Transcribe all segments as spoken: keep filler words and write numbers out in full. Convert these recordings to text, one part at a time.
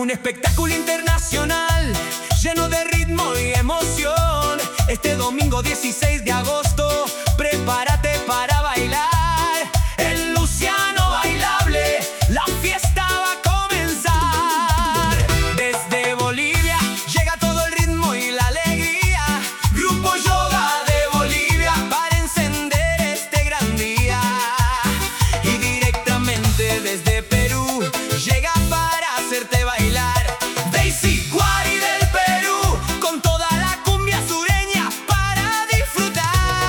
Un espectáculo internacional lleno de ritmo y emoción. Este domingo dieciséis de agosto, prepárate para bailar. El Luciano Bailable, la fiesta va a comenzar. Desde Bolivia llega todo el ritmo y la alegría. Grupo Yoga de Bolivia para encender este gran día. Y directamente desde Perú llega para hacerte bailar Daisy Guari del Perú, con toda la cumbia sureña para disfrutar.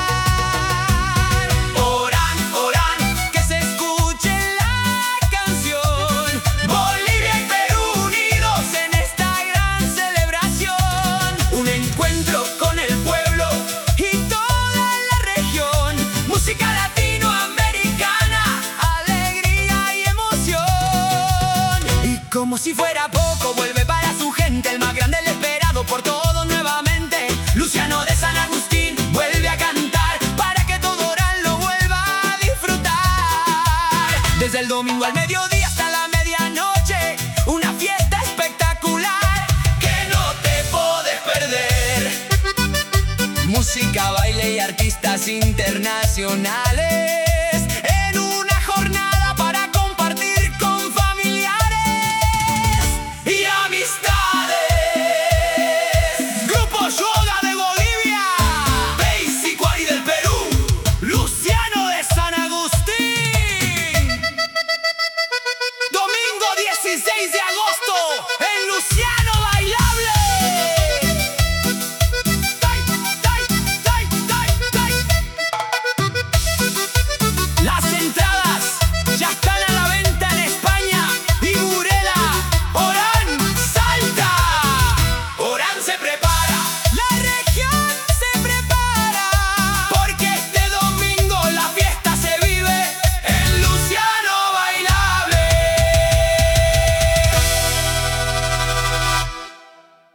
Orán, orán, que se escuche la canción. Bolivia y Perú unidos en esta gran celebración. Un encuentro con el pueblo y toda la región. Música latinoamericana, alegría y emoción. Y como si fuera poco, vuelve para su gente el más grande, el esperado por todos nuevamente. Luciano de San Agustín vuelve a cantar para que todo Orán lo vuelva a disfrutar. Desde el domingo al mediodía hasta la medianoche, una fiesta espectacular que no te podés perder. Música, baile y artistas internacionales.